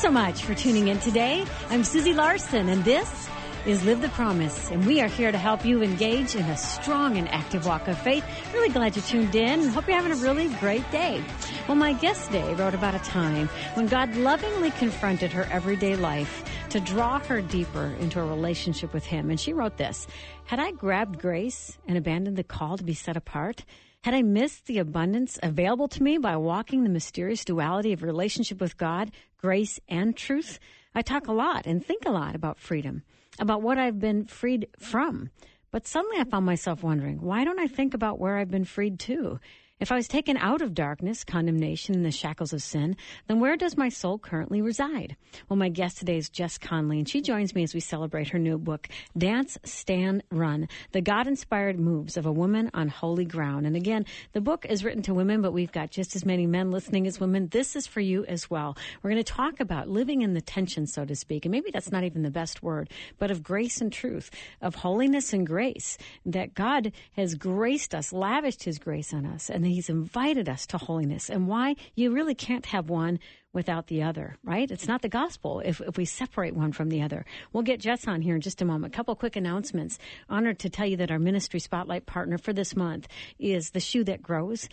so much for tuning in today. I'm Susie Larson, and this is Live the Promise, and we are here to help you engage in a strong and active walk of faith. Really glad you tuned in, and hope you're having a really great day. Well, my guest today wrote about a time when God lovingly confronted her everyday life to draw her deeper into a relationship with Him. And she wrote this: had I grabbed grace and abandoned the call to be set apart? Had I missed the abundance available to me by walking the mysterious duality of relationship with God, grace, and truth? I talk a lot and think a lot about freedom, about what I've been freed from. But suddenly I found myself wondering, why don't I think about where I've been freed to? If I was taken out of darkness, condemnation, and the shackles of sin, then where does my soul currently reside? Well, my guest today is Jess Conley, and she joins me as we celebrate her new book, Dance, Stand, Run, The God-Inspired Moves of a Woman on Holy Ground. And again, the book is written to women, but we've got just as many men listening as women. This is for you as well. We're going to talk about living in the tension, so to speak, and maybe that's not even the best word, but of grace and truth, of holiness and grace, that God has graced us, lavished His grace on us, and He's invited us to holiness, and why you really can't have one without the other, right? It's not the gospel if we separate one from the other. We'll get Jess on here in just a moment. A couple quick announcements. Honored to tell you that our ministry spotlight partner for this month is The Shoe That Grows.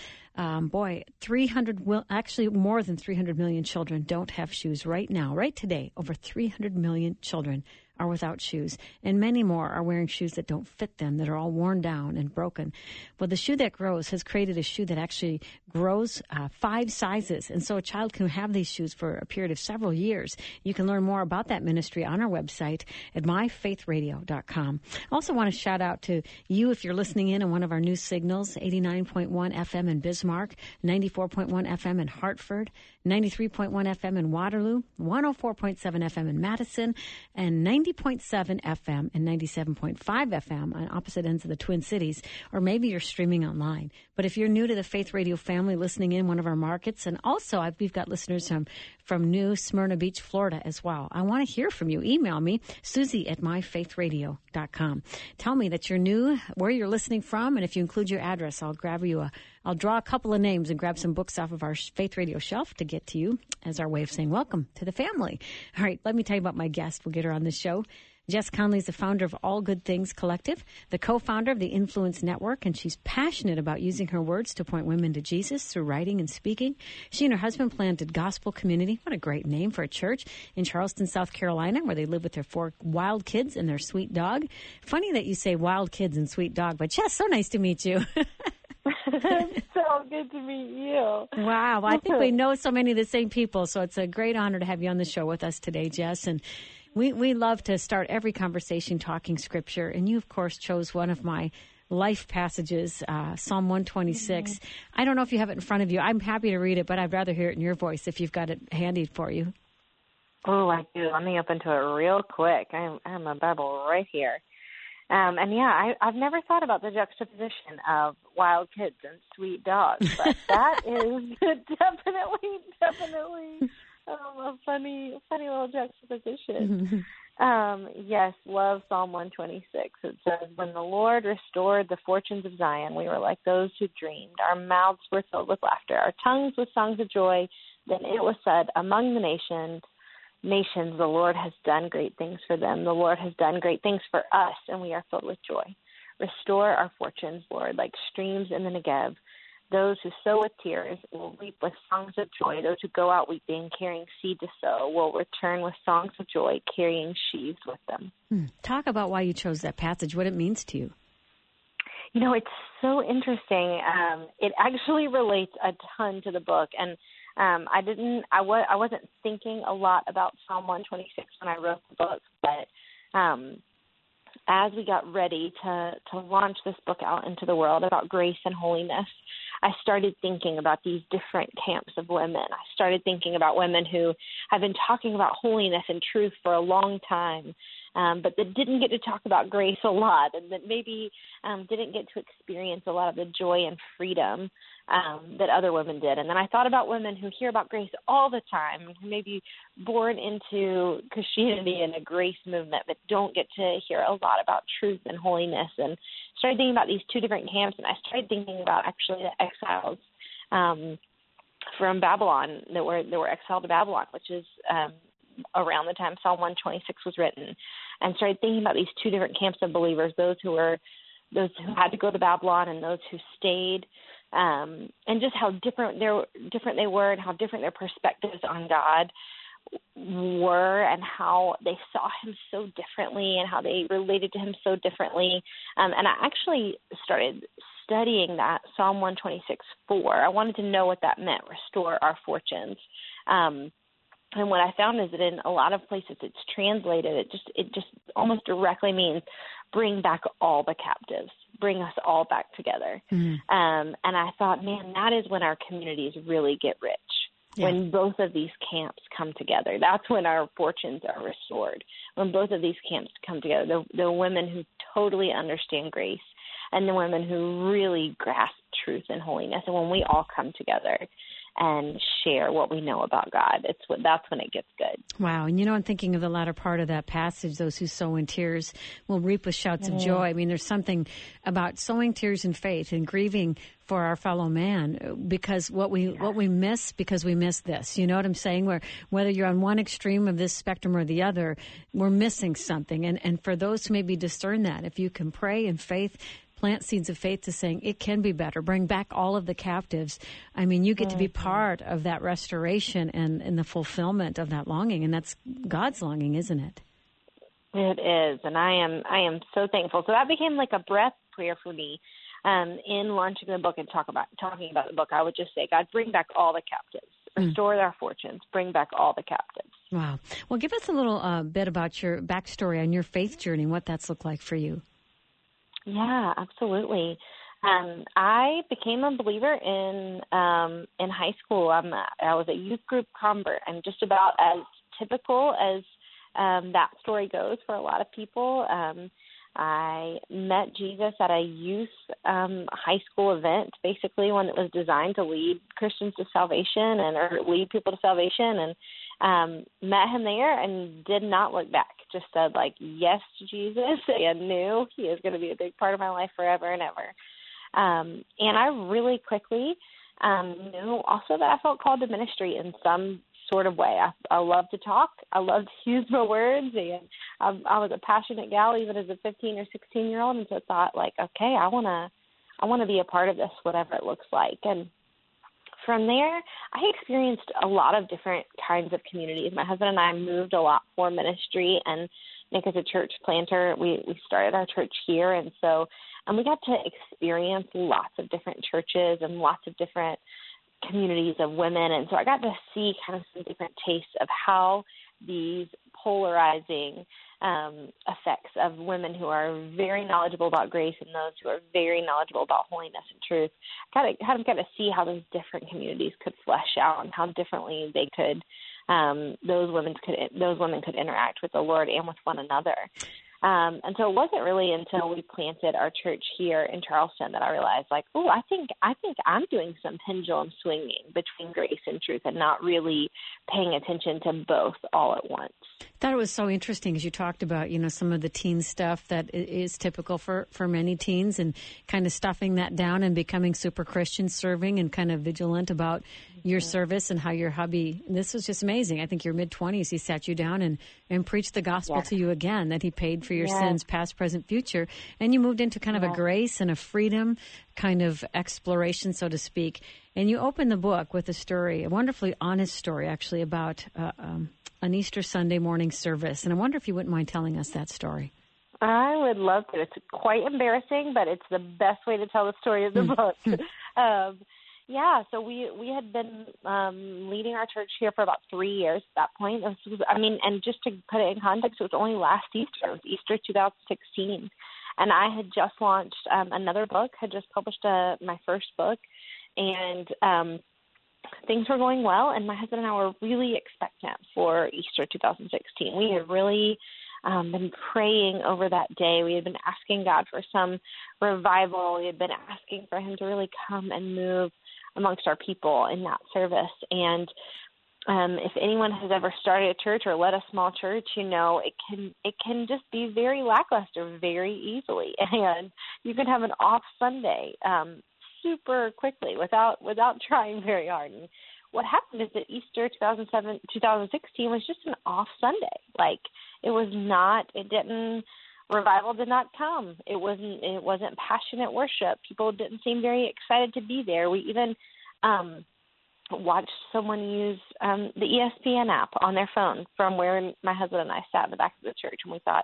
300, actually more than 300 million children don't have shoes right now, right today. Over 300 million children are without shoes, and many more are wearing shoes that don't fit them, that are all worn down and broken. Well, The Shoe That Grows has created a shoe that actually grows 5 sizes, and so a child can have these shoes for a period of several years. You can learn more about that ministry on our website at myfaithradio.com. I also want to shout out to you if you're listening in on one of our new signals, 89.1 FM in Bismarck, 94.1 FM in Hartford, 93.1 FM in Waterloo, 104.7 FM in Madison, and 90.7 FM and 97.5 FM on opposite ends of the Twin Cities, or maybe you're streaming online. But if you're new to the Faith Radio family, listening in one of our markets, and also we've got listeners from New Smyrna Beach, Florida as well. I want to hear from you. Email me, Susie at myfaithradio.com. Tell me that you're new, where you're listening from, and if you include your address, I'll draw a couple of names and grab some books off of our Faith Radio shelf to get to you as our way of saying welcome to the family. All right, let me tell you about my guest. We'll get her on the show. Jess Conley is the founder of All Good Things Collective, the co-founder of the Influence Network, and she's passionate about using her words to point women to Jesus through writing and speaking. She and her husband planted Gospel Community, what a great name for a church, in Charleston, South Carolina, where they live with their 4 wild kids and their sweet dog. Funny that you say wild kids and sweet dog, but Jess, so nice to meet you. It's so good to meet you. Wow. Well, I think we know so many of the same people, so it's a great honor to have you on the show with us today, Jess. And we love to start every conversation talking Scripture, and you, of course, chose one of my life passages, Psalm 126. Mm-hmm. I don't know if you have it in front of you. I'm happy to read it, but I'd rather hear it in your voice if you've got it handy for you. Oh, I do. Let me open to it real quick. I have my Bible right here. I've never thought about the juxtaposition of wild kids and sweet dogs, but that is definitely a funny little juxtaposition. Yes, love Psalm 126. It says, when the Lord restored the fortunes of Zion, we were like those who dreamed. Our mouths were filled with laughter, our tongues with songs of joy. Then it was said, among the nations, the Lord has done great things for them. The Lord has done great things for us, and we are filled with joy. Restore our fortunes, Lord, like streams in the Negev. Those who sow with tears will reap with songs of joy. Those who go out weeping, carrying seed to sow, will return with songs of joy, carrying sheaves with them. Talk about why you chose that passage, what it means to you. You know, it's so interesting. It actually relates a ton to the book, and I wasn't thinking a lot about Psalm 126 when I wrote the book, but as we got ready to launch this book out into the world about grace and holiness, I started thinking about these different camps of women. I started thinking about women who have been talking about holiness and truth for a long time, but that didn't get to talk about grace a lot, and that maybe didn't get to experience a lot of the joy and freedom that other women did. And then I thought about women who hear about grace all the time, who may be born into Christianity and a grace movement, but don't get to hear a lot about truth and holiness. And started thinking about these 2 different camps, and I started thinking about actually the exiles from Babylon that were exiled to Babylon, which is around the time Psalm 126 was written, and started thinking about these two different camps of believers, those who had to go to Babylon and those who stayed, and just how different they were and how different their perspectives on God were, and how they saw him so differently and how they related to him so differently. And I actually started studying that Psalm 126:4. I wanted to know what that meant, restore our fortunes. And what I found is that in a lot of places it's translated, it just almost directly means bring back all the captives, bring us all back together. Mm-hmm. And I thought, man, that is when our communities really get rich. Yeah. When both of these camps come together, that's when our fortunes are restored. When both of these camps come together, the women who totally understand grace and the women who really grasp truth and holiness, and when we all come together and share what we know about God, that's when it gets good. Wow. And I'm thinking of the latter part of that passage, those who sow in tears will reap with shouts of joy. I mean, there's something about sowing tears in faith and grieving for our fellow man, because what we miss, because we miss this. You know what I'm saying? Whether you're on one extreme of this spectrum or the other, we're missing something. And for those who maybe discern that, if you can pray in faith, plant seeds of faith to saying it can be better, bring back all of the captives. I mean, you get to be part of that restoration and the fulfillment of that longing, and that's God's longing, isn't it? It is, and I am so thankful. So that became like a breath prayer for me. In launching the book and talking about the book, I would just say, God, bring back all the captives, restore our fortunes, bring back all the captives. Wow. Well, give us a little bit about your backstory on your faith journey and what that's looked like for you. Yeah, absolutely. I became a believer in high school. I was a youth group convert. I'm just about as typical as that story goes for a lot of people. I met Jesus at a youth high school event, basically one that was designed to lead Christians to salvation or lead people to salvation, and met him there and did not look back. Just said, yes to Jesus, and knew he is going to be a big part of my life forever and ever. And I really quickly knew also that I felt called to ministry in some sort of way. I love to talk. I love to use my words, and I was a passionate gal even as a 15 or 16-year-old, and so I thought, okay, I want to be a part of this, whatever it looks like. And from there, I experienced a lot of different kinds of communities. My husband and I moved a lot for ministry, and Nick is a church planter. We started our church here, and we got to experience lots of different churches and lots of different communities of women, and so I got to see kind of some different tastes of how these polarizing effects of women who are very knowledgeable about grace and those who are very knowledgeable about holiness and truth. Got to see how those different communities could flesh out and how differently they could those women could interact with the Lord and with one another. And so it wasn't really until we planted our church here in Charleston that I realized, I think I'm doing some pendulum swinging between grace and truth and not really paying attention to both all at once. I thought it was so interesting as you talked about, some of the teen stuff that is typical for many teens, and kind of stuffing that down and becoming super Christian, serving and kind of vigilant about your service and how your hubby, this was just amazing. I think your mid-20s, he sat you down and preached the gospel to you again, that he paid for your sins, past, present, future. And you moved into kind of a grace and a freedom kind of exploration, so to speak. And you opened the book with a story, a wonderfully honest story, actually, about an Easter Sunday morning service. And I wonder if you wouldn't mind telling us that story. I would love to. It's quite embarrassing, but it's the best way to tell the story of the book. So we had been leading our church here for about 3 years at that point. And just to put it in context, it was only last Easter. It was Easter 2016. And I had just launched another book, had just published my first book, and things were going well, and my husband and I were really expectant for Easter 2016. We had really been praying over that day. We had been asking God for some revival. We had been asking for him to really come and move amongst our people in that service. And if anyone has ever started a church or led a small church, it can just be very lackluster very easily, and you can have an off Sunday super quickly without trying very hard. And what happened is that Easter 2016 was just an off Sunday. Like, revival did not come. It wasn't passionate worship. People didn't seem very excited to be there. We even watched someone use the ESPN app on their phone from where my husband and I sat in the back of the church, and we thought,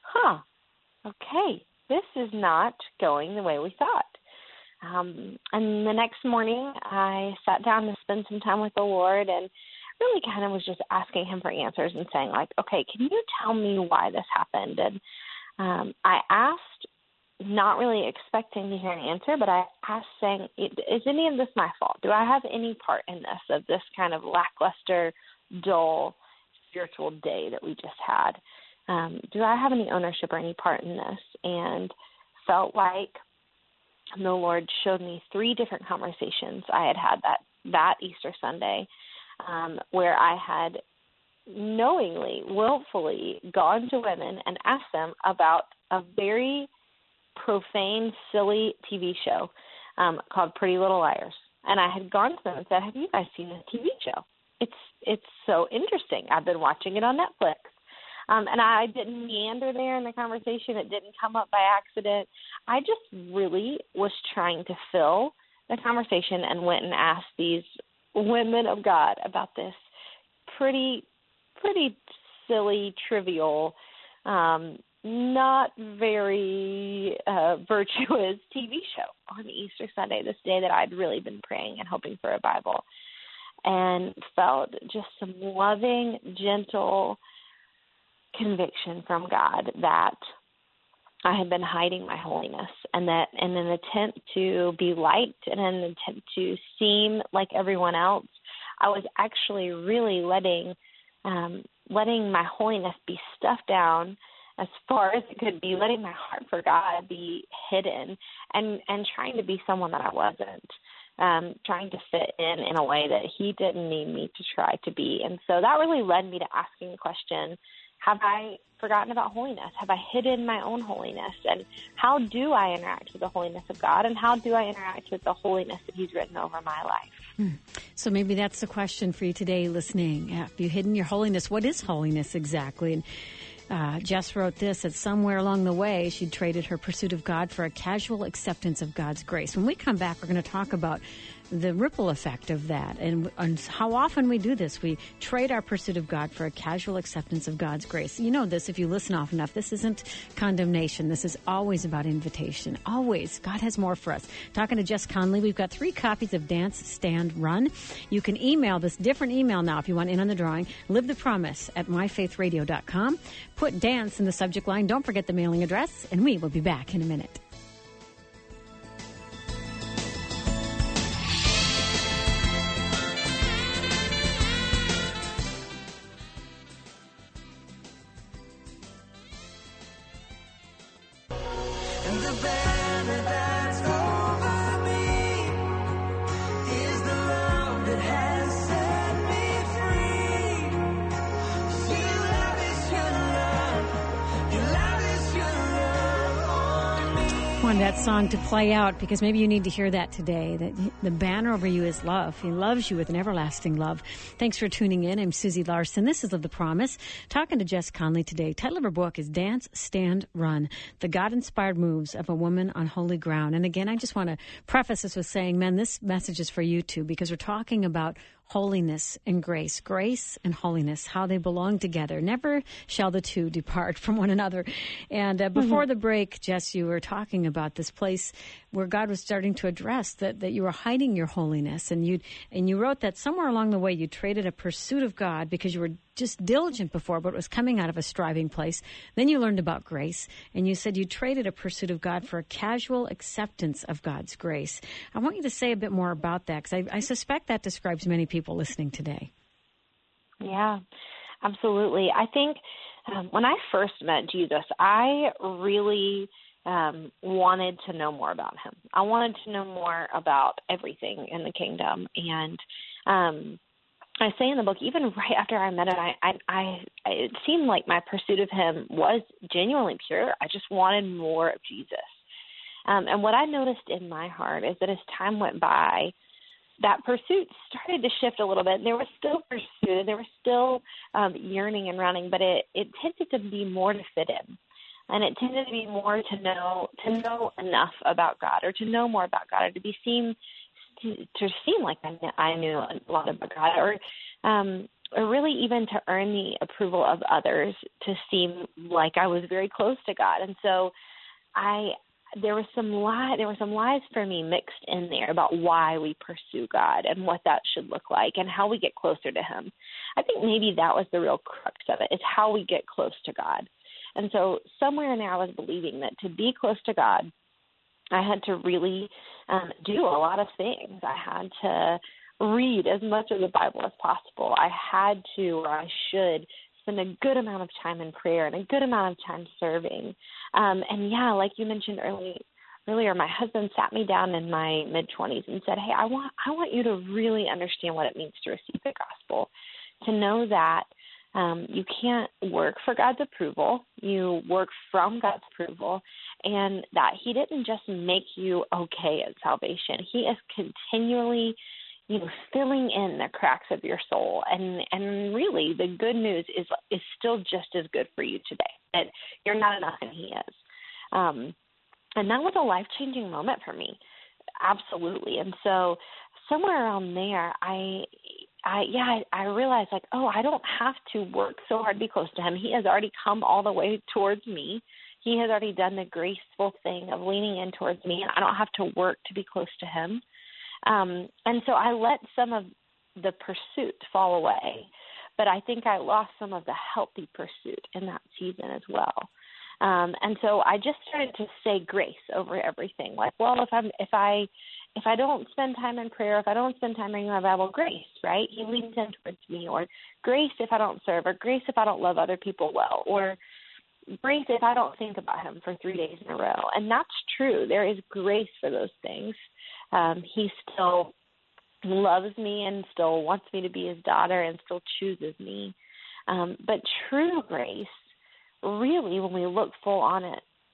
okay, this is not going the way we thought. And the next morning, I sat down to spend some time with the Lord and really kind of was just asking him for answers and saying, like, okay, can you tell me why this happened? And I asked, not really expecting to hear an answer, but I asked saying, is any of this my fault? Do I have any part in this, of this kind of lackluster, dull, spiritual day that we just had? Do I have any ownership or any part in this? And felt like the Lord showed me 3 different conversations I had that Easter Sunday, where I had knowingly, willfully gone to women and asked them about a very profane, silly TV show called Pretty Little Liars. And I had gone to them and said, have you guys seen this TV show? It's so interesting. I've been watching it on Netflix. And I didn't meander there in the conversation. It didn't come up by accident. I just really was trying to fill the conversation and went and asked these women of God about this pretty silly, trivial, not very virtuous TV show on Easter Sunday, this day that I'd really been praying and hoping for a Bible, and felt just some loving, gentle conviction from God that I had been hiding my holiness, and that in an attempt to be liked and in an attempt to seem like everyone else, I was actually really letting my holiness be stuffed down as far as it could be, letting my heart for God be hidden, and trying to be someone that I wasn't, trying to fit in a way that he didn't need me to try to be. And so that really led me to asking the question, have I forgotten about holiness? Have I hidden my own holiness? And how do I interact with the holiness of God? And how do I interact with the holiness that he's written over my life? So maybe that's the question for you today listening. Have you hidden your holiness? What is holiness exactly? And Jess wrote this, that somewhere along the way she traded her pursuit of God for a casual acceptance of God's grace. When we come back, we're going to talk about the ripple effect of that and how often we do this. We trade our pursuit of God for a casual acceptance of God's grace. You know this if you listen often enough. This isn't condemnation. This is always about invitation. Always. God has more for us. Talking to Jess Conley, we've got 3 copies of Dance, Stand, Run. You can email this different email now if you want in on the drawing. Live the Promise at myfaithradio.com. Put dance in the subject line. Don't forget the mailing address, and we will be back in a minute. That song to play out, because maybe you need to hear that today, that the banner over you is love. He loves you with an everlasting love. Thanks for tuning in. I'm Susie Larson. This is Live the Promise. Talking to Jess Conley today. Title of her book is Dance, Stand, Run, The God-Inspired Moves of a Woman on Holy Ground. And again, I just want to preface this with saying, men, this message is for you too, because we're talking about holiness and grace and holiness, how they belong together. Never shall the two depart from one another. And before the break, Jess, you were talking about this place where God was starting to address that you were hiding your holiness. And you wrote that somewhere along the way you traded a pursuit of God because you were just diligent before, but it was coming out of a striving place. Then you learned about grace, and you said you traded a pursuit of God for a casual acceptance of God's grace. I want you to say a bit more about that, because I suspect that describes many people listening today. Yeah, absolutely. I think when I first met Jesus, I really wanted to know more about him. I wanted to know more about everything in the kingdom. And I say in the book, even right after I met him, it seemed like my pursuit of him was genuinely pure. I just wanted more of Jesus. And what I noticed in my heart is that as time went by, that pursuit started to shift a little bit. There was still pursuit, and there was still yearning and running, but it tended to be more to fit in. And it tended to be more to know enough about God, or to know more about God, or to seem like I knew a lot about God, or really even to earn the approval of others, to seem like I was very close to God. And so there were some lies for me mixed in there about why we pursue God and what that should look like and how we get closer to Him. I think maybe that was the real crux of it, is how we get close to God. And so somewhere in there I was believing that to be close to God, I had to really do a lot of things. I had to read as much of the Bible as possible. I had to, or I should, spend a good amount of time in prayer and a good amount of time serving. And yeah, like you mentioned earlier, my husband sat me down in my mid-20s and said, hey, I want you to really understand what it means to receive the gospel, to know that you can't work for God's approval. You work from God's approval, and that He didn't just make you okay at salvation. He is continually filling in the cracks of your soul. And really, the good news is still just as good for you today, that you're not enough and He is. And that was a life-changing moment for me. Absolutely. And so somewhere around there, I realized, like, I don't have to work so hard to be close to Him. He has already come all the way towards me. He has already done the graceful thing of leaning in towards me, and I don't have to work to be close to Him. And so I let some of the pursuit fall away, but I think I lost some of the healthy pursuit in that season as well. And so I just started to say grace over everything. Like, well, if I don't spend time in prayer, if I don't spend time reading my Bible, grace, right? He leans in towards me. Or grace if I don't serve, or grace if I don't love other people well, or grace if I don't think about Him for 3 days in a row. And that's true. There is grace for those things. He still loves me and still wants me to be His daughter and still chooses me. But true grace, really, when we look full on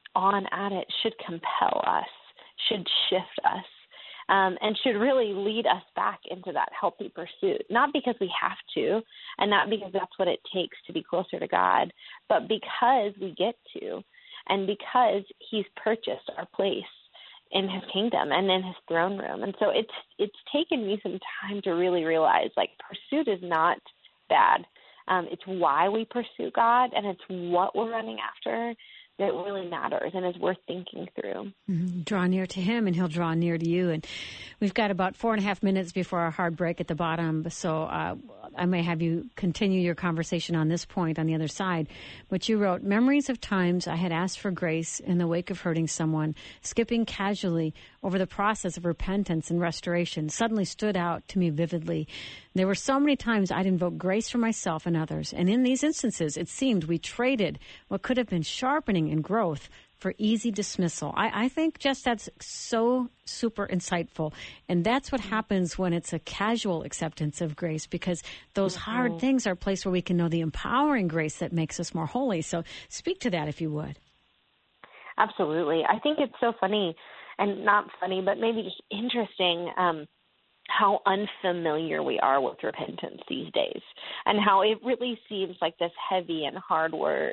at it, should compel us, should shift us, and should really lead us back into that healthy pursuit. Not because we have to, and not because that's what it takes to be closer to God, but because we get to, and because He's purchased our place in His kingdom and in His throne room. And so it's taken me some time to really realize, like, pursuit is not bad. It's why we pursue God, and it's what we're running after that really matters and is worth thinking through. Mm-hmm. Draw near to Him, and He'll draw near to you. And we've got about 4.5 minutes before our hard break at the bottom, so I may have you continue your conversation on this point on the other side. But you wrote, memories of times I had asked for grace in the wake of hurting someone, skipping casually over the process of repentance and restoration, suddenly stood out to me vividly. There were so many times I'd invoke grace for myself and others, and in these instances, it seemed we traded what could have been sharpening and growth for easy dismissal. I think just that's so super insightful. And that's what happens when it's a casual acceptance of grace, because those hard things are a place where we can know the empowering grace that makes us more holy. So speak to that, if you would. Absolutely. I think it's so funny, and not funny, but maybe just interesting, how unfamiliar we are with repentance these days, and how it really seems like this heavy and hard word.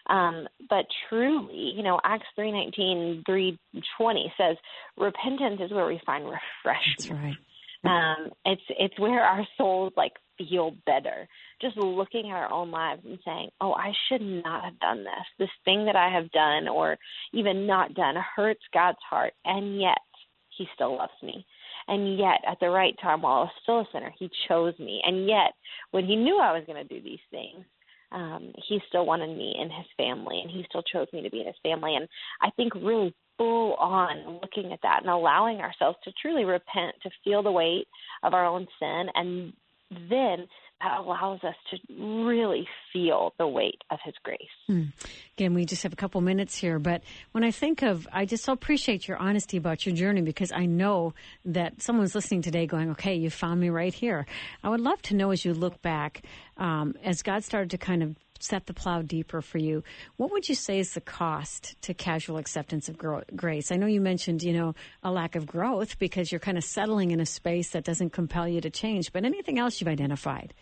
But truly, Acts 3:19, 3:20 says, repentance is where we find refreshment. That's right. It's where our souls feel better. Just looking at our own lives and saying, oh, I should not have done this. This thing that I have done or even not done hurts God's heart, and yet He still loves me. And yet, at the right time, while I was still a sinner, He chose me. And yet, when He knew I was going to do these things, He still wanted me in His family, and He still chose me to be in His family. And I think really full on looking at that and allowing ourselves to truly repent, to feel the weight of our own sin, and then that allows us to really feel the weight of His grace. Again, we just have a couple minutes here, but when I think of, I just so appreciate your honesty about your journey, because I know that someone's listening today going, okay, you found me right here. I would love to know, as you look back, as God started to kind of set the plow deeper for you. What would you say is the cost to casual acceptance of grace? I know you mentioned, a lack of growth because you're kind of settling in a space that doesn't compel you to change. But anything else you've identified?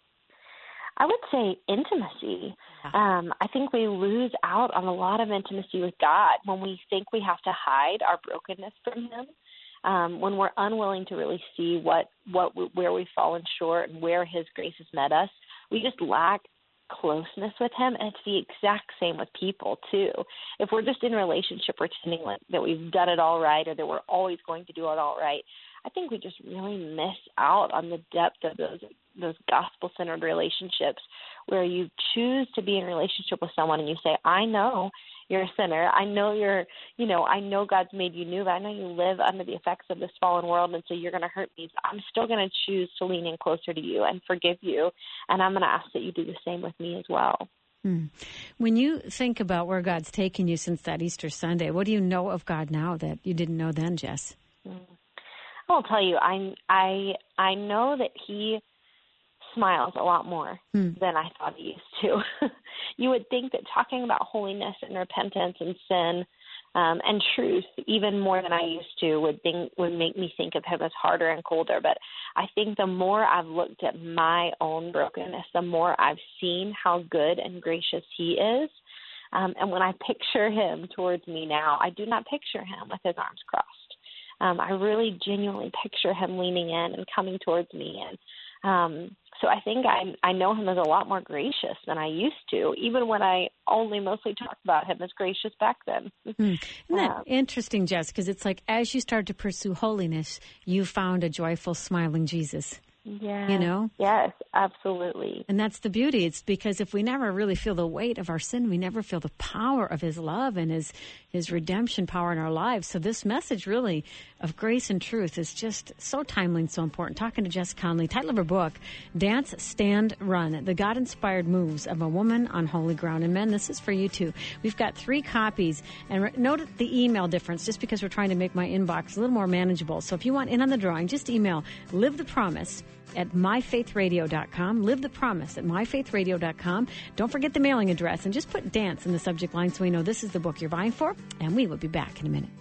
I would say intimacy. I think we lose out on a lot of intimacy with God when we think we have to hide our brokenness from Him, when we're unwilling to really see where we've fallen short and where His grace has met us. We just lack closeness with Him, and it's the exact same with people too. If we're just in relationship pretending like that we've done it all right or that we're always going to do it all right, I think we just really miss out on the depth of those gospel-centered relationships where you choose to be in relationship with someone and you say, I know you're a sinner. I know I know God's made you new, but I know you live under the effects of this fallen world, and so you're going to hurt me. I'm still going to choose to lean in closer to you and forgive you, and I'm going to ask that you do the same with me as well. When you think about where God's taken you since that Easter Sunday, what do you know of God now that you didn't know then, Jess? I'll tell you, I know that He smiles a lot more than I thought He used to. You would think that talking about holiness and repentance and sin and truth, even more than I used to, would make me think of Him as harder and colder. But I think the more I've looked at my own brokenness, the more I've seen how good and gracious He is. And when I picture Him towards me now, I do not picture Him with His arms crossed. I really genuinely picture Him leaning in and coming towards me. And so I think I know Him as a lot more gracious than I used to, even when I only mostly talked about Him as gracious back then. Isn't that interesting, Jess? Because it's like as you start to pursue holiness, you found a joyful, smiling Jesus. Yeah. Yes, absolutely. And that's the beauty. It's because if we never really feel the weight of our sin, we never feel the power of His love and His redemption power in our lives. So this message really of grace and truth is just so timely and so important. Talking to Jess Conley, title of her book, Dance, Stand, Run, The God-Inspired Moves of a Woman on Holy Ground. And men, this is for you too. We've got 3 copies. And note the email difference just because we're trying to make my inbox a little more manageable. So if you want in on the drawing, just email Live the Promise at myfaithradio.com. Live the Promise at myfaithradio.com. Don't forget the mailing address and just put dance in the subject line so we know this is the book you're buying for. And we will be back in a minute.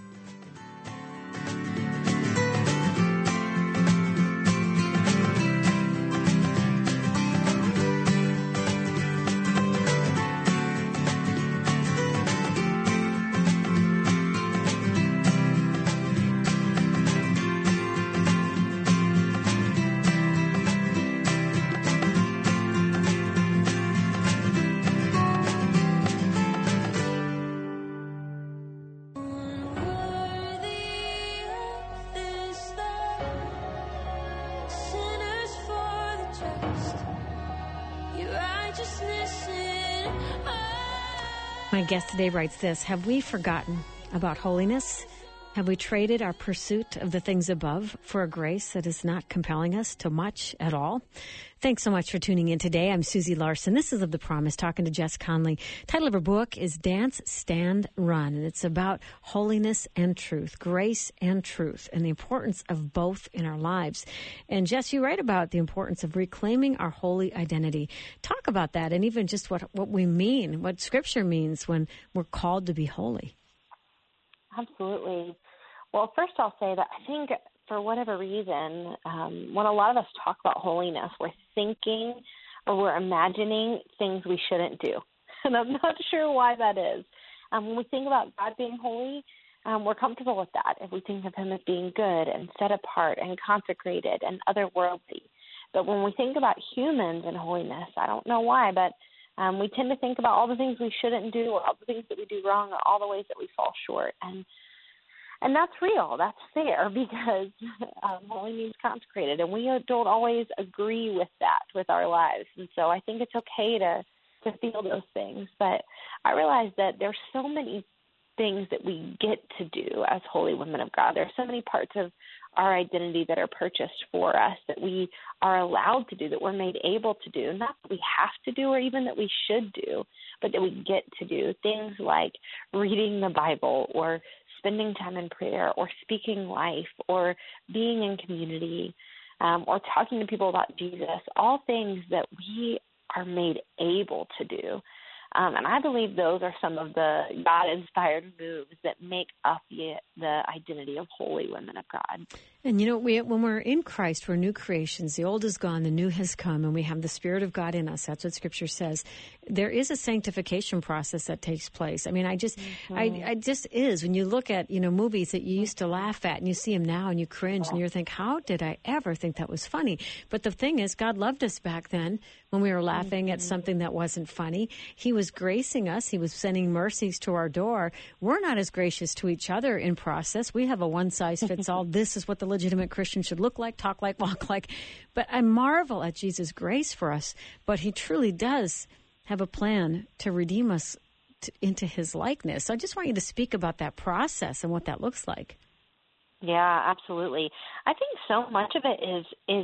My guest today writes this: have we forgotten about holiness? Have we traded our pursuit of the things above for a grace that is not compelling us to much at all? Thanks so much for tuning in today. I'm Susie Larson. This is Of the Promise, talking to Jess Conley. Title of her book is Dance, Stand, Run, and it's about holiness and truth, grace and truth, and the importance of both in our lives. And Jess, you write about the importance of reclaiming our holy identity. Talk about that and even just what we mean, what Scripture means when we're called to be holy. Absolutely. Well, first I'll say that I think for whatever reason, when a lot of us talk about holiness, we're thinking or we're imagining things we shouldn't do. And I'm not sure why that is. When we think about God being holy, we're comfortable with that. If we think of Him as being good and set apart and consecrated and otherworldly. But when we think about humans and holiness, I don't know why, but we tend to think about all the things we shouldn't do or all the things that we do wrong or all the ways that we fall short. And that's real. That's fair because holy means consecrated. And we don't always agree with that with our lives. And so I think it's okay to feel those things. But I realize that there's so many things that we get to do as holy women of God. There are so many parts of our identity that are purchased for us that we are allowed to do, that we're made able to do, not that we have to do or even that we should do, but that we get to do. Things like reading the Bible or spending time in prayer or speaking life or being in community or talking to people about Jesus, all things that we are made able to do. And I believe those are some of the God-inspired moves that make up the identity of holy women of God. And, when we're in Christ, we're new creations. The old is gone, the new has come, and we have the Spirit of God in us. That's what Scripture says. There is a sanctification process that takes place. I mean, I just is. When you look at, movies that you used to laugh at and you see them now and you cringe and you think, how did I ever think that was funny? But the thing is, God loved us back then when we were laughing at something that wasn't funny. He was gracing us. He was sending mercies to our door. We're not as gracious to each other in process. We have a one-size-fits-all. This is what the legitimate Christian should look like, talk like, walk like. But I marvel at Jesus' grace for us. But he truly does have a plan to redeem us into his likeness. So I just want you to speak about that process and what that looks like. Yeah, absolutely. I think so much of it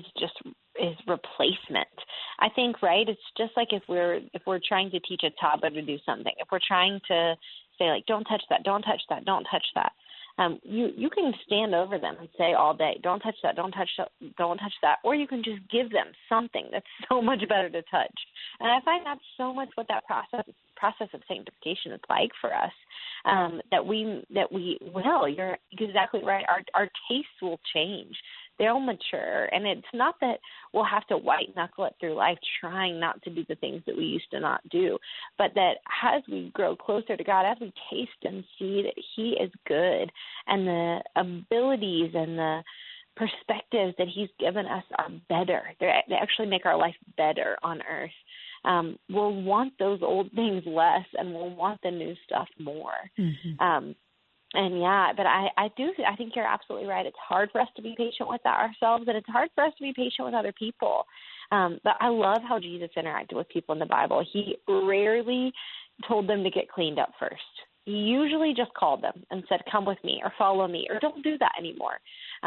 is replacement. I think, right, it's just like if we're trying to teach a toddler to do something, if we're trying to say, like, don't touch that, don't touch that, don't touch that. You can stand over them and say all day, don't touch that, don't touch that, don't touch that. Or you can just give them something that's so much better to touch. And I find that's so much what that process of sanctification is like for us, that we will. You're exactly right. Our tastes will change. They'll mature. And it's not that we'll have to white knuckle it through life trying not to do the things that we used to not do, but that as we grow closer to God, as we taste and see that he is good, and the abilities and the perspectives that he's given us are better. They actually make our life better on earth. We'll want those old things less, and we'll want the new stuff more. Mm-hmm. And yeah, but I think you're absolutely right. It's hard for us to be patient with ourselves, and it's hard for us to be patient with other people. But I love how Jesus interacted with people in the Bible. He rarely told them to get cleaned up first. He usually just called them and said, come with me, or follow me, or don't do that anymore.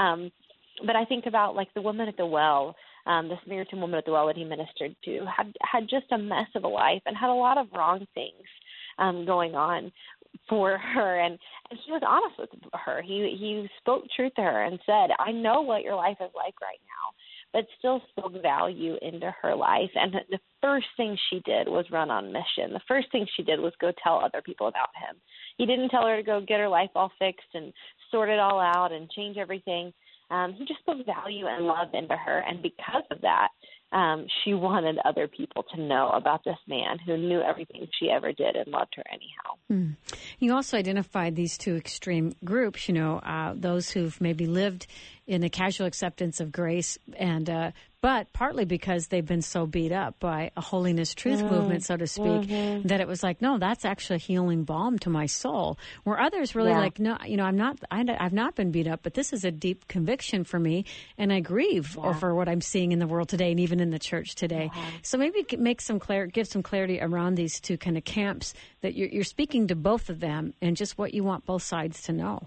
But I think about, like, the woman at the well, the Samaritan woman at the well that he ministered to, had just a mess of a life and had a lot of wrong things going on for her, and he was honest with her. He spoke truth to her and said, I know what your life is like right now, but still spoke value into her life. And the first thing she did was run on mission. The first thing she did was go tell other people about him. He didn't tell her to go get her life all fixed and sort it all out and change everything. He just spoke value and love into her, and because of that, she wanted other people to know about this man who knew everything she ever did and loved her anyhow. You also identified these two extreme groups, those who've maybe lived in a casual acceptance of grace, and but partly because they've been so beat up by a holiness truth movement, so to speak, that it was like, no, that's actually a healing balm to my soul. Where others really like, no, I've not been beat up, but this is a deep conviction for me, and I grieve over what I'm seeing in the world today and even in the church today. So maybe give some clarity around these two kind of camps, that you're speaking to both of them and just what you want both sides to know.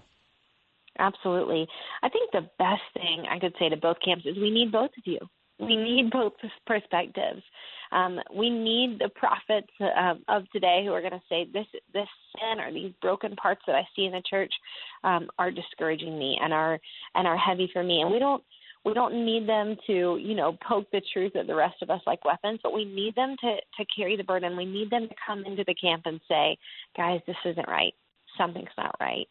Absolutely. I think the best thing I could say to both camps is we need both of you. We need both perspectives. We need the prophets of today who are going to say this sin or these broken parts that I see in the church are discouraging me and are heavy for me. And we don't need them to, poke the truth at the rest of us like weapons, but we need them to carry the burden. We need them to come into the camp and say, guys, this isn't right. Something's not right.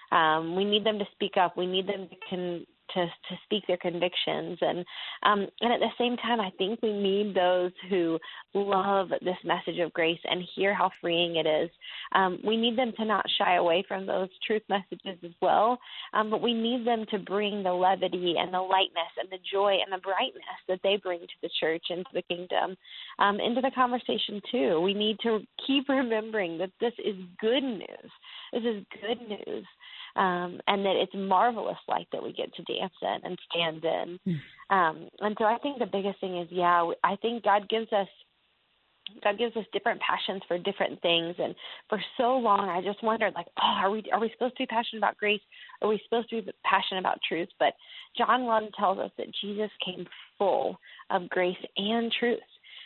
We need them to speak up. We need them to speak their convictions. And at the same time, I think we need those who love this message of grace and hear how freeing it is. We need them to not shy away from those truth messages as well, but we need them to bring the levity and the lightness and the joy and the brightness that they bring to the church and to the kingdom, into the conversation too. We need to keep remembering that this is good news. This is good news. And that it's marvelous light that we get to dance in and stand in. And so I think the biggest thing is, I think God gives us different passions for different things. And for so long, I just wondered, are we supposed to be passionate about grace? Are we supposed to be passionate about truth? But John 1 tells us that Jesus came full of grace and truth.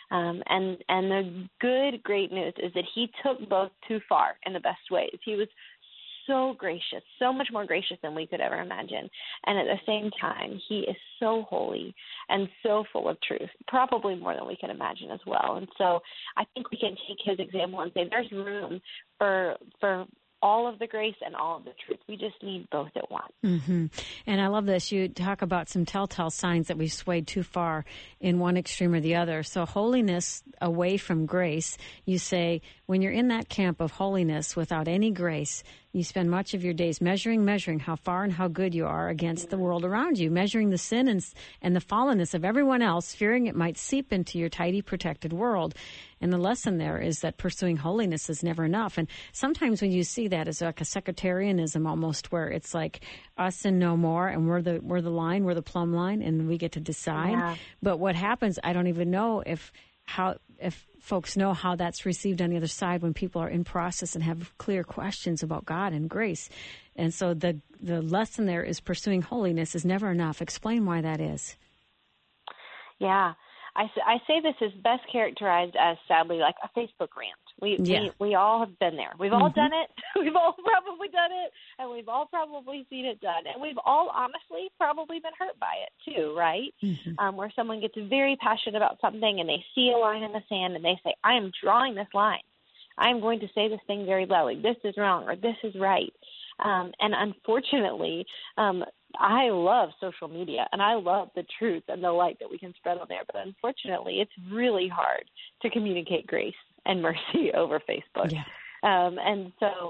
And the great news is that he took both too far in the best ways. He was so gracious, so much more gracious than we could ever imagine. And at the same time, he is so holy and so full of truth, probably more than we can imagine as well. And so I think we can take his example and say there's room for all of the grace and all of the truth. We just need both at once. Mm-hmm. And I love this. You talk about some telltale signs that we've swayed too far in one extreme or the other. So holiness away from grace, you say, when you're in that camp of holiness without any grace, you spend much of your days measuring how far and how good you are against the world around you, measuring the sin and the fallenness of everyone else, fearing it might seep into your tidy, protected world. And the lesson there is that pursuing holiness is never enough. And sometimes when you see that as like a sectarianism almost, where it's like us and no more, and we're the plumb line, and we get to decide. Yeah. But what happens, I don't even know if folks know how that's received on the other side when people are in process and have clear questions about God and grace. And so the lesson there is pursuing holiness is never enough. Explain why that is. Yeah. I say this is best characterized as, sadly, like a Facebook rant. We all have been there. We've all done it. We've all probably done it, and we've all probably seen it done. And we've all, honestly, probably been hurt by it too, right? Mm-hmm. Where someone gets very passionate about something, and they see a line in the sand, and they say, I am drawing this line. I am going to say this thing very loudly. This is wrong, or this is right. And unfortunately, I love social media, and I love the truth and the light that we can spread on there. But unfortunately, it's really hard to communicate grace and mercy over Facebook. Yeah. And so,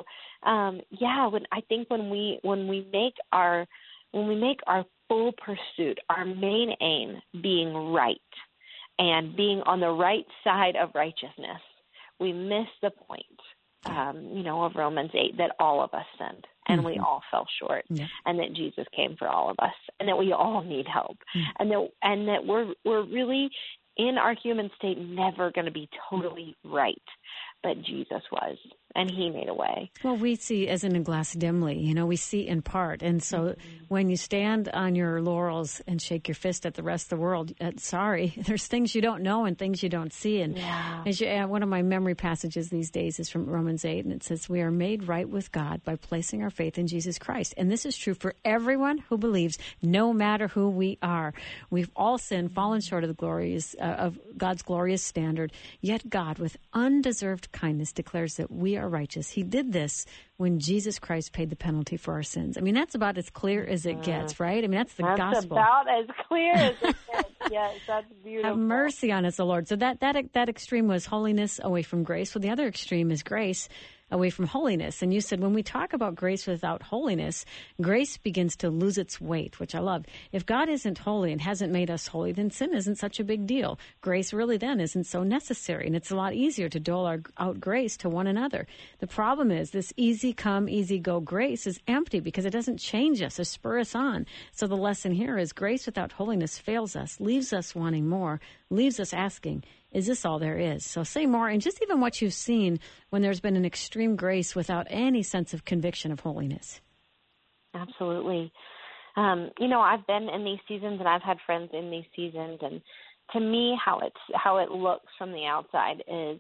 when we make our full pursuit, our main aim being right and being on the right side of righteousness, we miss the point, of Romans 8, that all of us sinned. And we all fell short, and that Jesus came for all of us, and that we all need help, and that we're really in our human state never going to be totally right, but Jesus was, and he made a way. Well, we see as in a glass dimly, we see in part. And so when you stand on your laurels and shake your fist at the rest of the world, there's things you don't know and things you don't see. And one of my memory passages these days is from Romans 8, and it says, we are made right with God by placing our faith in Jesus Christ. And this is true for everyone who believes, no matter who we are. We've all sinned, fallen short of of God's glorious standard, yet God, with undeserved kindness, declares that we are righteous. He did this when Jesus Christ paid the penalty for our sins. I mean, that's about as clear as it gets, right? I mean, that's the gospel. That's about as clear as it gets. Yes, that's beautiful. Have mercy on us, O Lord. So that extreme was holiness away from grace. Well, the other extreme is grace away from holiness. And you said when we talk about grace without holiness, grace begins to lose its weight, which I love. If God isn't holy and hasn't made us holy, then sin isn't such a big deal. Grace really then isn't so necessary, and it's a lot easier to dole out grace to one another. The problem is this easy come, easy go grace is empty because it doesn't change us or spur us on. So the lesson here is grace without holiness fails us, leaves us wanting more, leaves us asking, is this all there is? So say more, and just even what you've seen when there's been an extreme grace without any sense of conviction of holiness. Absolutely. I've been in these seasons, and I've had friends in these seasons, and to me, how it looks from the outside is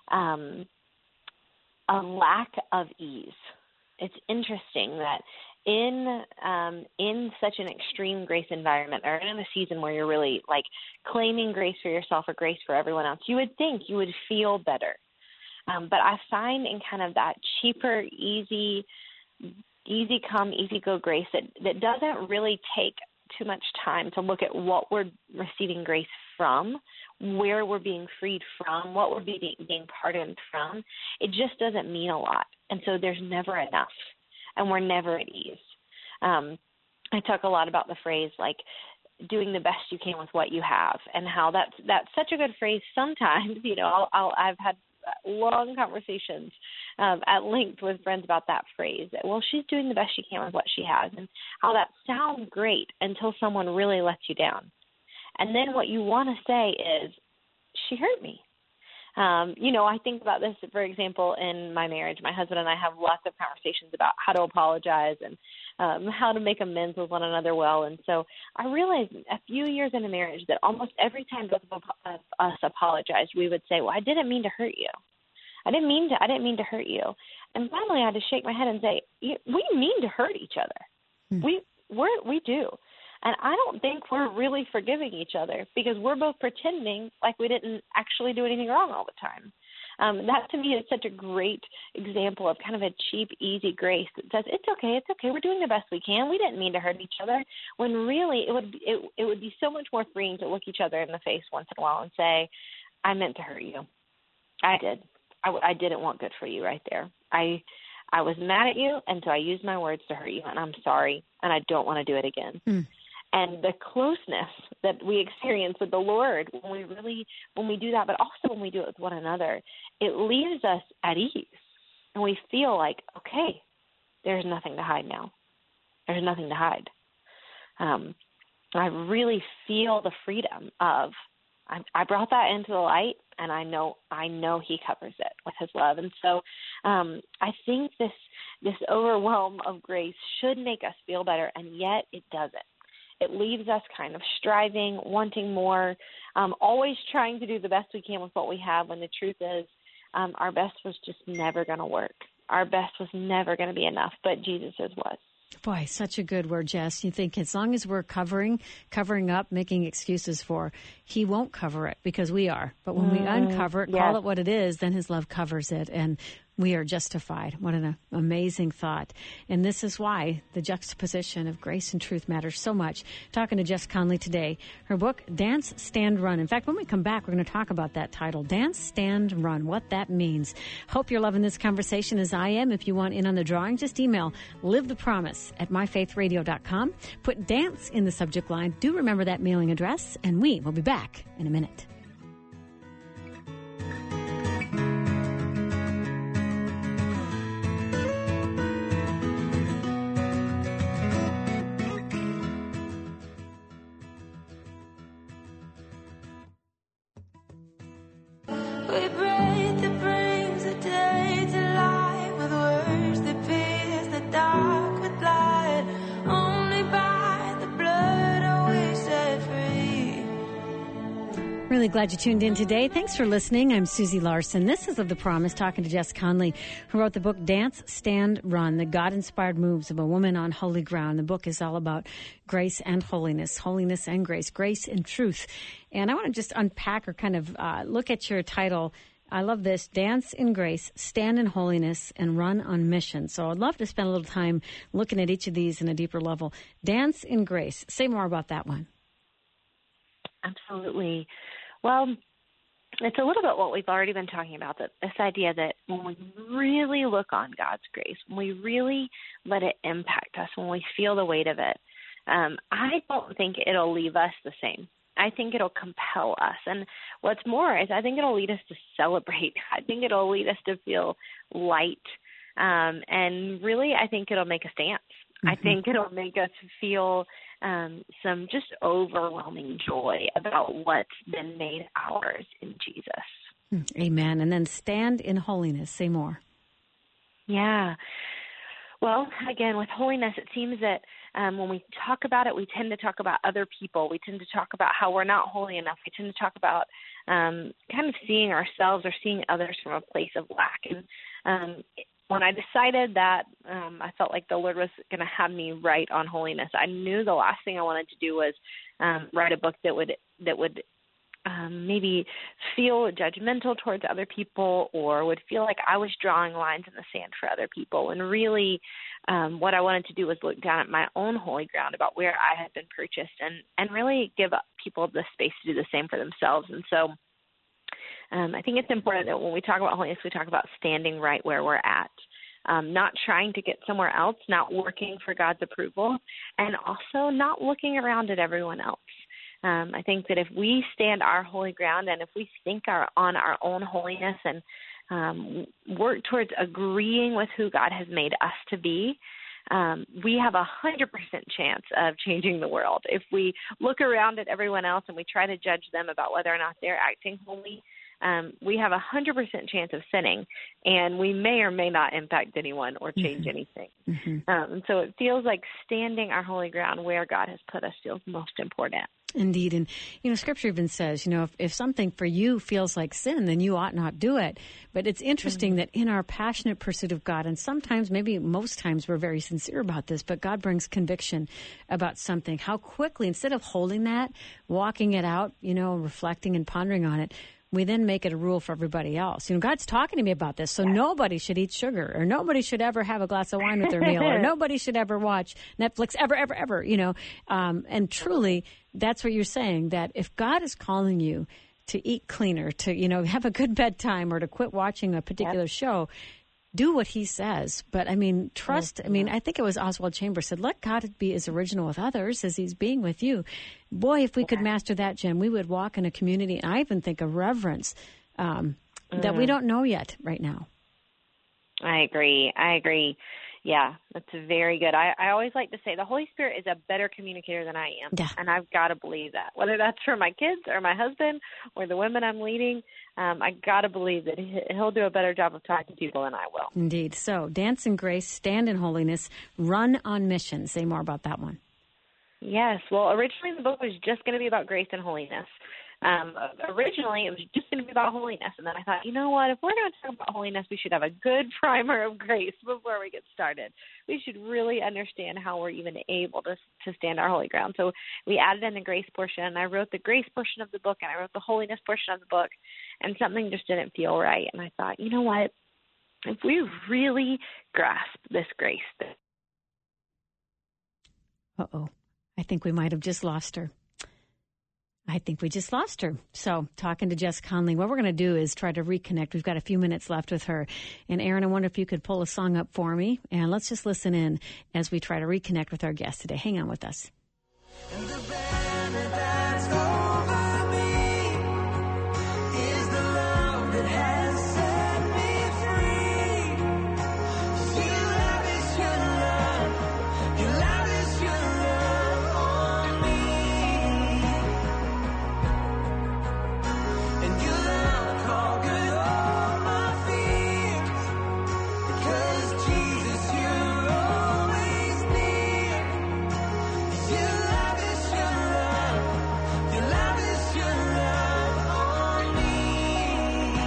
a lack of ease. It's interesting that in such an extreme grace environment, or in a season where you're really like claiming grace for yourself or grace for everyone else, you would think you would feel better. But I find in kind of that cheaper, easy come, easy go grace that doesn't really take too much time to look at what we're receiving grace from, where we're being freed from, what we're being pardoned from. It just doesn't mean a lot. And so there's never enough. And we're never at ease. I talk a lot about the phrase like doing the best you can with what you have, and how that's such a good phrase. Sometimes, I've had long conversations at length with friends about that phrase. Well, she's doing the best she can with what she has, and how that sounds great until someone really lets you down. And then what you want to say is, she hurt me. I think about this, for example, in my marriage. My husband and I have lots of conversations about how to apologize and how to make amends with one another well. And so I realized a few years into marriage that almost every time both of us apologized, we would say, well, I didn't mean to hurt you. I didn't mean to hurt you. And finally, I had to shake my head and say, we mean to hurt each other. We do. And I don't think we're really forgiving each other because we're both pretending like we didn't actually do anything wrong all the time. That to me is such a great example of kind of a cheap, easy grace that says, it's okay, we're doing the best we can. We didn't mean to hurt each other, when really it would be so much more freeing to look each other in the face once in a while and say, I meant to hurt you. I did. I didn't want good for you right there. I was mad at you, and so I used my words to hurt you, and I'm sorry, and I don't want to do it again. And the closeness that we experience with the Lord when we do that, but also when we do it with one another, it leaves us at ease. And we feel like, okay, there's nothing to hide now. There's nothing to hide. I really feel the freedom of, I brought that into the light, and I know he covers it with his love. And so I think this overwhelm of grace should make us feel better, and yet it doesn't. It leaves us kind of striving, wanting more, always trying to do the best we can with what we have, when the truth is our best was just never going to work. Our best was never going to be enough, but Jesus' was. Boy, such a good word, Jess. You think as long as we're covering up, making excuses for, he won't cover it because we are. But when we uncover it, call it what it is, then his love covers it, and we are justified. What an amazing thought. And this is why the juxtaposition of grace and truth matters so much. Talking to Jess Conley today, her book, Dance, Stand, Run. In fact, when we come back, we're going to talk about that title, Dance, Stand, Run, what that means. Hope you're loving this conversation as I am. If you want in on the drawing, just email livethepromise@myfaithradio.com. Put dance in the subject line. Do remember that mailing address, and we will be back in a minute. Really glad you tuned in today. Thanks for listening. I'm Susie Larson. This is Live the Promise, talking to Jess Conley, who wrote the book Dance, Stand, Run, the God-inspired moves of a woman on holy ground. The book is all about grace and holiness and grace and truth. And I want to just unpack or kind of look at your title. I love this, Dance in Grace, Stand in Holiness, and Run on Mission. So I'd love to spend a little time looking at each of these in a deeper level. Dance in Grace. Say more about that one. Absolutely. Well, it's a little bit what we've already been talking about, that this idea that when we really look on God's grace, when we really let it impact us, when we feel the weight of it, I don't think it'll leave us the same. I think it'll compel us. And what's more is I think it'll lead us to celebrate. I think it'll lead us to feel light. And really, I think it'll make us dance. I think it'll make us feel some just overwhelming joy about what's been made ours in Jesus. Amen. And then stand in holiness. Say more. Yeah. Well, again, with holiness, it seems that when we talk about it, we tend to talk about other people. We tend to talk about how we're not holy enough. We tend to talk about kind of seeing ourselves or seeing others from a place of lack. And when I decided that I felt like the Lord was going to have me write on holiness, I knew the last thing I wanted to do was write a book that would maybe feel judgmental towards other people, or would feel like I was drawing lines in the sand for other people. And really what I wanted to do was look down at my own holy ground about where I had been purchased, and really give people the space to do the same for themselves. And so I think it's important that when we talk about holiness, we talk about standing right where we're at, not trying to get somewhere else, not working for God's approval, and also not looking around at everyone else. I think that if we stand our holy ground, and if we think on our own holiness and work towards agreeing with who God has made us to be, we have 100% chance of changing the world. If we look around at everyone else and we try to judge them about whether or not they're acting holy, we have 100% chance of sinning, and we may or may not impact anyone or change anything. And so it feels like standing our holy ground where God has put us feels most important. Indeed. And, Scripture even says, if something for you feels like sin, then you ought not do it. But it's interesting that in our passionate pursuit of God, and sometimes, maybe most times, we're very sincere about this, but God brings conviction about something. How quickly, instead of holding that, walking it out, reflecting and pondering on it, we then make it a rule for everybody else. God's talking to me about this, so nobody should eat sugar, or nobody should ever have a glass of wine with their meal, or nobody should ever watch Netflix ever, and truly, that's what you're saying, that if God is calling you to eat cleaner, to, have a good bedtime, or to quit watching a particular show, do what he says. But, trust. I think it was Oswald Chambers said, let God be as original with others as he's being with you. Boy, if we could master that, Jen, we would walk in a community, and I even think a reverence that we don't know yet right now. I agree. Yeah, that's very good. I always like to say the Holy Spirit is a better communicator than I am. Yeah. And I've got to believe that. Whether that's for my kids or my husband or the women I'm leading, I got to believe that he'll do a better job of talking to people than I will. Indeed. So, dance in grace, stand in holiness, run on mission. Say more about that one. Yes. Well, originally the book was just going to be about grace and holiness. Originally, it was just going to be about holiness. And then I thought, you know what? If we're going to talk about holiness, we should have a good primer of grace before we get started. We should really understand how we're even able to stand our holy ground. So we added in the grace portion, and I wrote the grace portion of the book, and I wrote the holiness portion of the book, and something just didn't feel right. And I thought, you know what? If we really grasp this grace. Uh-oh. I think we might have just lost her. I think we just lost her. So, talking to Jess Conley, what we're going to do is try to reconnect. We've got a few minutes left with her. And, Aaron, I wonder if you could pull a song up for me. And let's just listen in as we try to reconnect with our guest today. Hang on with us. And the banner that's over me is the love that has set me free. You lavish your love. You lavish your love on me. And your love conquered all my fears. Because Jesus, you're always near. You lavish your love. You lavish your love on me.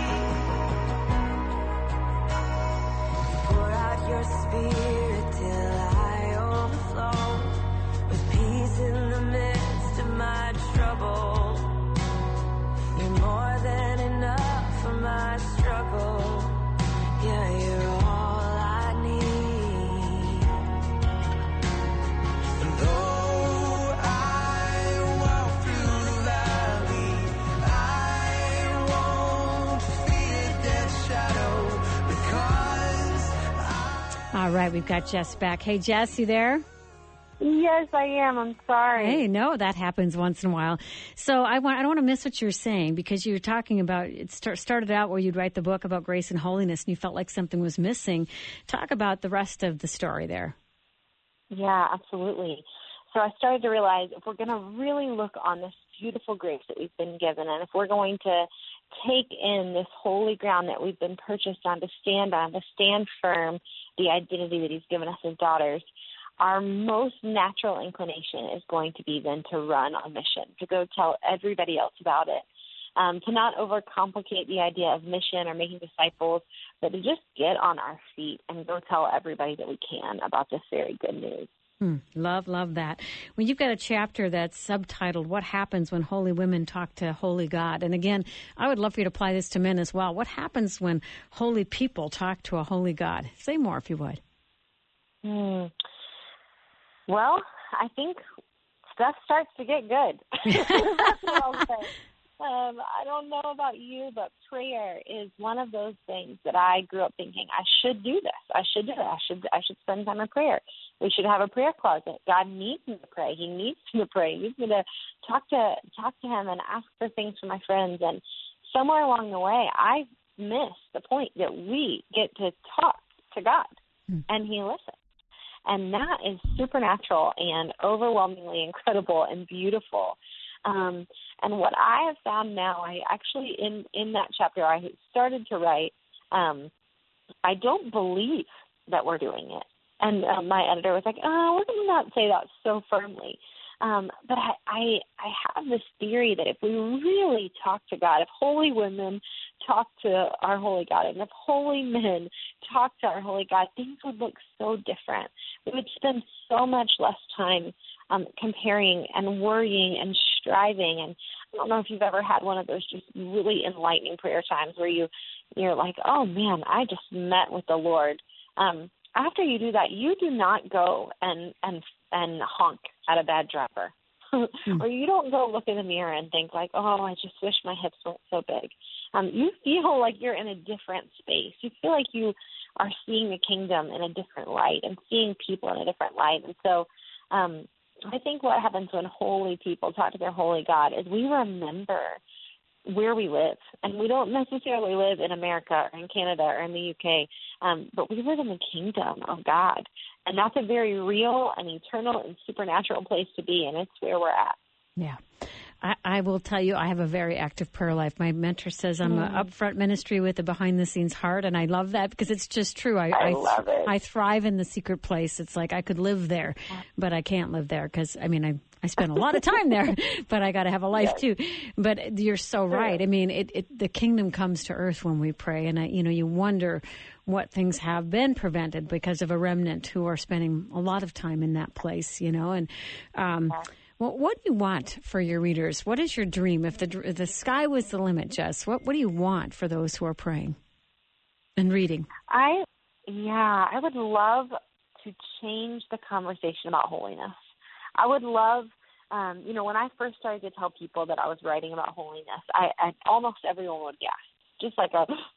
Pour out your spirit till I overflow with peace in the midst of my trouble. You're more than enough for my struggle. Yeah, you're all I need. And though I walk through the valley, I won't fear death's shadow because All right, we've got Jess back. Hey, Jess, you there? Yes, I am. I'm sorry. Hey, no, that happens once in a while. So I don't want to miss what you're saying, because you were talking about, it started out where you'd write the book about grace and holiness, and you felt like something was missing. Talk about the rest of the story there. Yeah, absolutely. So I started to realize if we're going to really look on this beautiful grace that we've been given, and if we're going to take in this holy ground that we've been purchased on, to stand firm, the identity that he's given us as daughters, our most natural inclination is going to be then to run on mission, to go tell everybody else about it, to not overcomplicate the idea of mission or making disciples, but to just get on our feet and go tell everybody that we can about this very good news. Love that. Well, you've got a chapter that's subtitled, What Happens When Holy Women Talk to Holy God? And again, I would love for you to apply this to men as well. What happens when holy people talk to a holy God? Say more, if you would. Well, I think stuff starts to get good. That's what I'll say. I don't know about you, but prayer is one of those things that I grew up thinking, I should do this. I should do it. I should spend time in prayer. We should have a prayer closet. God needs me to pray. He needs me to pray. He needs me to talk to him and ask for things from my friends. And somewhere along the way, I missed the point that we get to talk to God, and he listens. And that is supernatural and overwhelmingly incredible and beautiful. And what I have found now, I actually, in that chapter, I started to write, I don't believe that we're doing it. And my editor was like, we're going to not say that so firmly. But I have this theory that if we really talk to God, if holy women talk to our holy God, and if holy men talk to our holy God, things would look so different. We would spend so much less time comparing and worrying and striving. And I don't know if you've ever had one of those just really enlightening prayer times where you're like, oh man, I just met with the Lord. After you do that, you do not go and honk at a bad driver. Or you don't go look in the mirror and think like, oh, I just wish my hips weren't so big. You feel like you're in a different space. You feel like you are seeing the kingdom in a different light and seeing people in a different light. And so I think what happens when holy people talk to their holy God is we remember where we live. And we don't necessarily live in America or in Canada or in the UK, but we live in the kingdom of God. And that's a very real and eternal and supernatural place to be, and it's where we're at. Yeah. I will tell you, I have a very active prayer life. My mentor says I'm an upfront ministry with a behind-the-scenes heart, and I love that because it's just true. I love it. I thrive in the secret place. It's like I could live there, but I can't live there because, I spend a lot of time there, but I got to have a life too. But you're so right. I mean, the kingdom comes to earth when we pray, and you wonder what things have been prevented because of a remnant who are spending a lot of time in that place, and. Well, what do you want for your readers? What is your dream? If the sky was the limit, Jess, what do you want for those who are praying and reading? I would love to change the conversation about holiness. I would love, when I first started to tell people that I was writing about holiness, I almost everyone would gasp, just like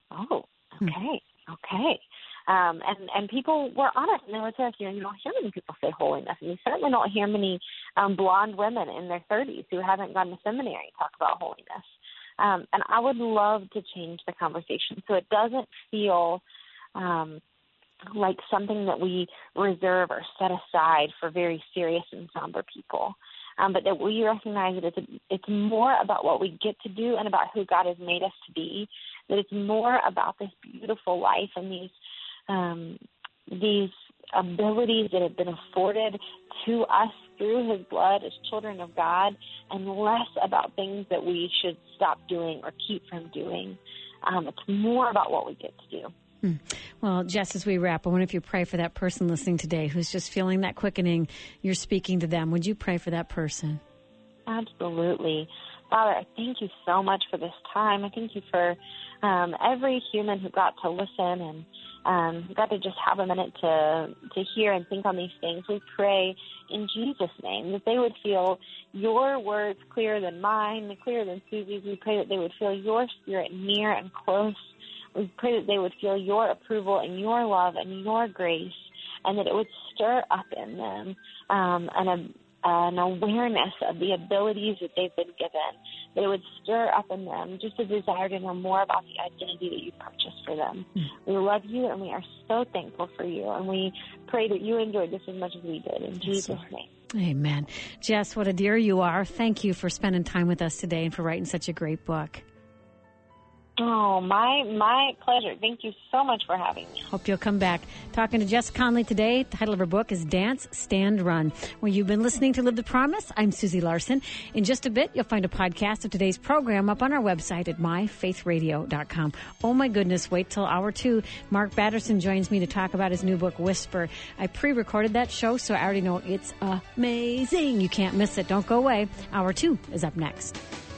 okay. And people were honest, and they would say, you don't hear many people say holiness, and you certainly don't hear many blonde women in their 30s who haven't gone to seminary talk about holiness. And I would love to change the conversation so it doesn't feel like something that we reserve or set aside for very serious and somber people, but that we recognize that it's more about what we get to do and about who God has made us to be, that it's more about this beautiful life and these abilities that have been afforded to us through his blood as children of God, and less about things that we should stop doing or keep from doing. It's more about what we get to do. Well, Jess, as we wrap, I wonder if you pray for that person listening today who's just feeling that quickening. You're speaking to them. Would you pray for that person? Absolutely. Father, I thank you so much for this time. I thank you for every human who got to listen and got to just have a minute to hear and think on these things. We pray in Jesus' name that they would feel your words clearer than mine, clearer than Susie's. We pray that they would feel your spirit near and close. We pray that they would feel your approval and your love and your grace, and that it would stir up in them an awareness of the abilities that they've been given, that it would stir up in them just a desire to know more about the identity that you've purchased for them. We love you, and we are so thankful for you, and we pray that you enjoyed this as much as we did. In Jesus' name. Amen. Jess, what a dear you are. Thank you for spending time with us today and for writing such a great book. Oh, my pleasure. Thank you so much for having me. Hope you'll come back. Talking to Jess Conley today. The title of her book is Dance, Stand, Run. Well, you've been listening to Live the Promise. I'm Susie Larson. In just a bit, you'll find a podcast of today's program up on our website at myfaithradio.com. Oh, my goodness. Wait till hour 2. Mark Batterson joins me to talk about his new book, Whisper. I pre-recorded that show, so I already know it's amazing. You can't miss it. Don't go away. Hour 2 is up next.